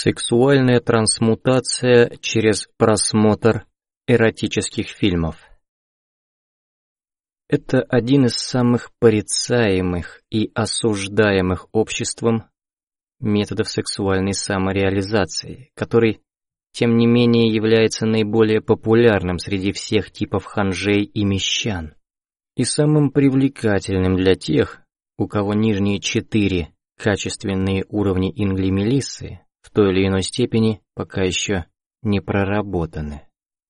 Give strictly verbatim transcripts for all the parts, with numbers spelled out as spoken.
Сексуальная трансмутация через просмотр эротических фильмов. Это один из самых порицаемых и осуждаемых обществом методов сексуальной самореализации, который, тем не менее, является наиболее популярным среди всех типов ханжей и мещан, и самым привлекательным для тех, у кого нижние четыре качественные уровни инглимелиссы в той или иной степени пока еще не проработаны.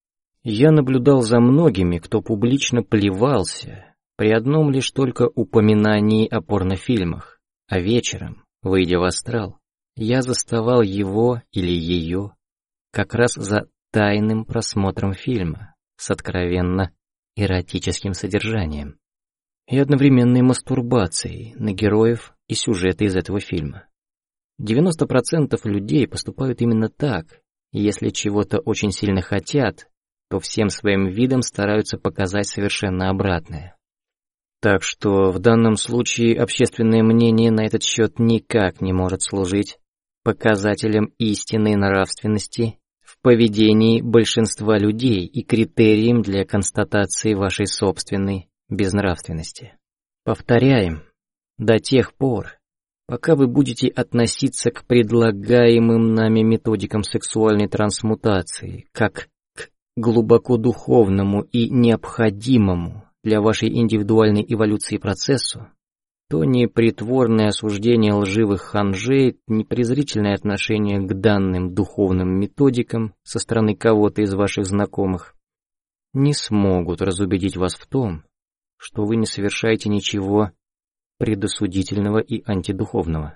Я наблюдал за многими, кто публично плевался при одном лишь только упоминании о порнофильмах, а вечером, выйдя в астрал, я заставал его или ее как раз за тайным просмотром фильма с откровенно эротическим содержанием и одновременной мастурбацией на героев и сюжеты из этого фильма. девяносто процентов людей поступают именно так, и если чего-то очень сильно хотят, то всем своим видом стараются показать совершенно обратное. Так что в данном случае общественное мнение на этот счет никак не может служить показателем истинной нравственности в поведении большинства людей и критерием для констатации вашей собственной безнравственности. Повторяем, до тех пор, пока вы будете относиться к предлагаемым нами методикам сексуальной трансмутации как к глубоко духовному и необходимому для вашей индивидуальной эволюции процессу, то ни притворное осуждение лживых ханжей, ни презрительное отношение к данным духовным методикам со стороны кого-то из ваших знакомых не смогут разубедить вас в том, что вы не совершаете ничего предосудительного и антидуховного.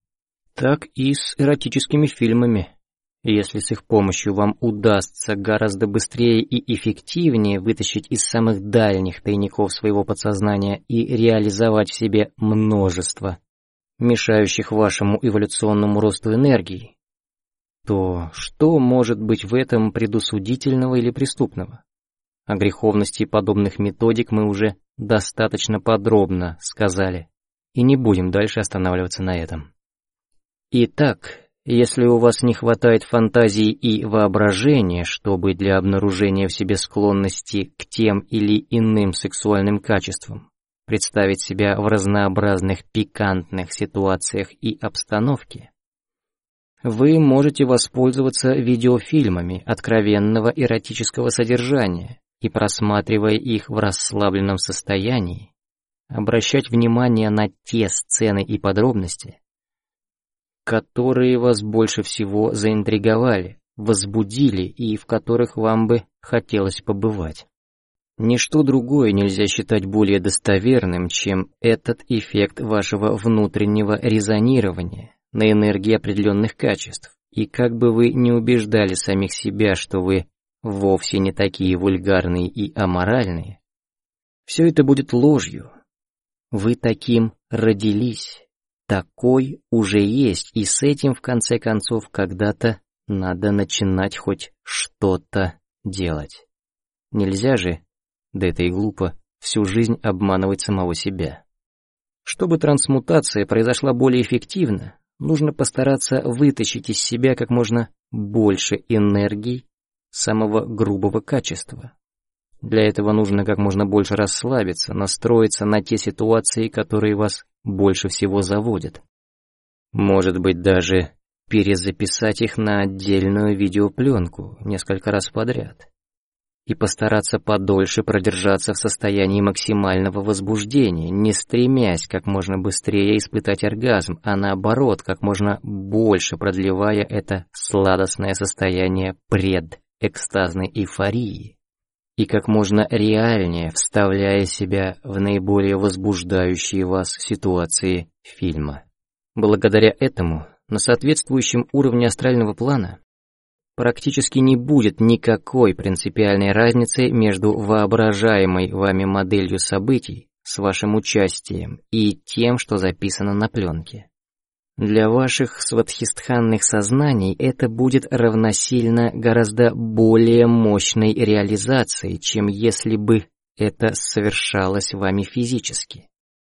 Так и с эротическими фильмами. Если с их помощью вам удастся гораздо быстрее и эффективнее вытащить из самых дальних тайников своего подсознания и реализовать в себе множество мешающих вашему эволюционному росту энергии, то что может быть в этом предосудительного или преступного? О греховности подобных методик мы уже достаточно подробно сказали, и не будем дальше останавливаться на этом. Итак, если у вас не хватает фантазии и воображения, чтобы для обнаружения в себе склонности к тем или иным сексуальным качествам представить себя в разнообразных пикантных ситуациях и обстановке, вы можете воспользоваться видеофильмами откровенного эротического содержания и, просматривая их в расслабленном состоянии, обращать внимание на те сцены и подробности, которые вас больше всего заинтриговали, возбудили и в которых вам бы хотелось побывать. Ничто другое нельзя считать более достоверным, чем этот эффект вашего внутреннего резонирования на энергии определенных качеств, и как бы вы ни убеждали самих себя, что вы вовсе не такие вульгарные и аморальные, все это будет ложью. Вы таким родились. Такой уже есть, и с этим, в конце концов, когда-то надо начинать хоть что-то делать. Нельзя же, да это и глупо, всю жизнь обманывать самого себя. Чтобы трансмутация произошла более эффективно, нужно постараться вытащить из себя как можно больше энергий самого грубого качества. Для этого нужно как можно больше расслабиться, настроиться на те ситуации, которые вас больше всего заводят. Может быть, даже перезаписать их на отдельную видеопленку несколько раз подряд. И постараться подольше продержаться в состоянии максимального возбуждения, не стремясь как можно быстрее испытать оргазм, а наоборот, как можно больше продлевая это сладостное состояние предэкстазной эйфории. И как можно реальнее вставляя себя в наиболее возбуждающие вас ситуации фильма. Благодаря этому на соответствующем уровне астрального плана практически не будет никакой принципиальной разницы между воображаемой вами моделью событий с вашим участием и тем, что записано на пленке. Для ваших сватхистханных сознаний это будет равносильно гораздо более мощной реализации, чем если бы это совершалось вами физически.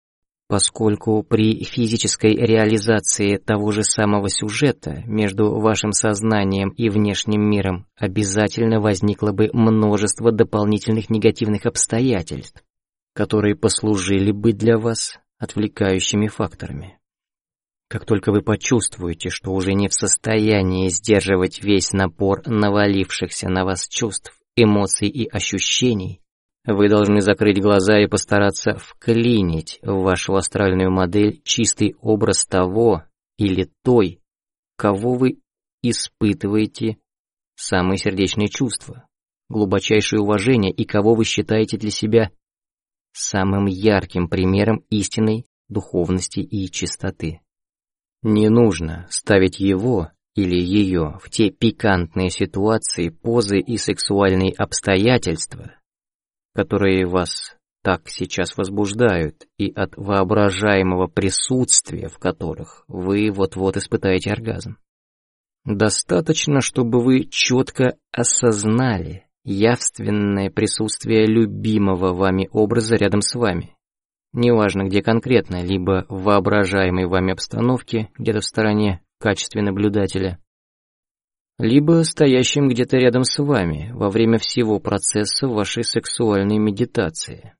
поскольку при физической реализации того же самого сюжета между вашим сознанием и внешним миром обязательно возникло бы множество дополнительных негативных обстоятельств, которые послужили бы для вас отвлекающими факторами. Как только вы почувствуете, что уже не в состоянии сдерживать весь напор навалившихся на вас чувств, эмоций и ощущений, вы должны закрыть глаза и постараться вклинить в вашу астральную модель чистый образ того или той, кого вы испытываете самые сердечные чувства, глубочайшее уважение и кого вы считаете для себя самым ярким примером истинной духовности и чистоты. Не нужно ставить его или ее в те пикантные ситуации, позы и сексуальные обстоятельства, которые вас так сейчас возбуждают, и от воображаемого присутствия в которых вы вот-вот испытаете оргазм. Достаточно, чтобы вы четко осознали явственное присутствие любимого вами образа рядом с вами. Неважно, где конкретно, либо в воображаемой вами обстановке, где-то в стороне в качестве наблюдателя, либо стоящим где-то рядом с вами во время всего процесса вашей сексуальной медитации.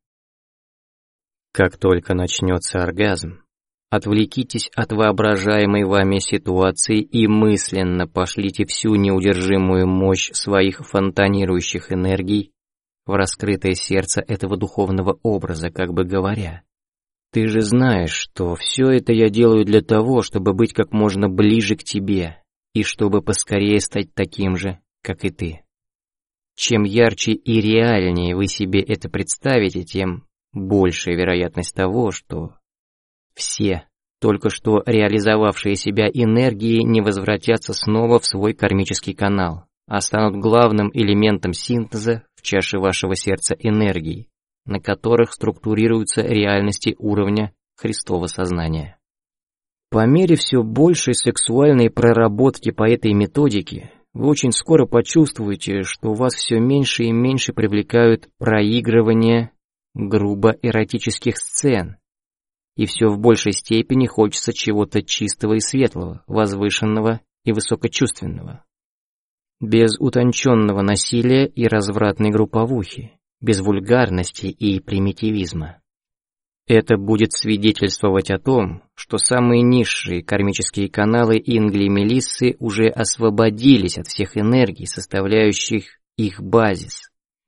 Как только начнется оргазм, отвлекитесь от воображаемой вами ситуации и мысленно пошлите всю неудержимую мощь своих фонтанирующих энергий в раскрытое сердце этого духовного образа, как бы говоря: «Ты же знаешь, что все это я делаю для того, чтобы быть как можно ближе к тебе, и чтобы поскорее стать таким же, как и ты». Чем ярче и реальнее вы себе это представите, тем большая вероятность того, что все только что реализовавшие себя энергии не возвратятся снова в свой кармический канал, а станут главным элементом синтеза в чаше вашего сердца энергии, на которых структурируются реальности уровня Христова сознания. По мере все большей сексуальной проработки по этой методике, вы очень скоро почувствуете, что вас все меньше и меньше привлекают проигрывания грубо эротических сцен, и все в большей степени хочется чего-то чистого и светлого, возвышенного и высокочувственного. Без утонченного насилия и развратной групповухи, без вульгарности и примитивизма. Это будет свидетельствовать о том, что самые низшие кармические каналы Ингли и Мелиссы уже освободились от всех энергий, составляющих их базис,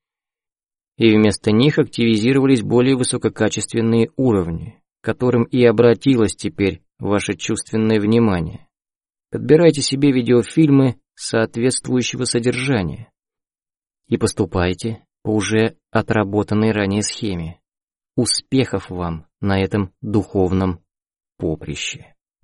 и вместо них активизировались более высококачественные уровни, к которым и обратилось теперь ваше чувственное внимание. Подбирайте себе видеофильмы соответствующего содержания и поступайте по уже отработанной ранее схеме. Успехов вам на этом духовном поприще.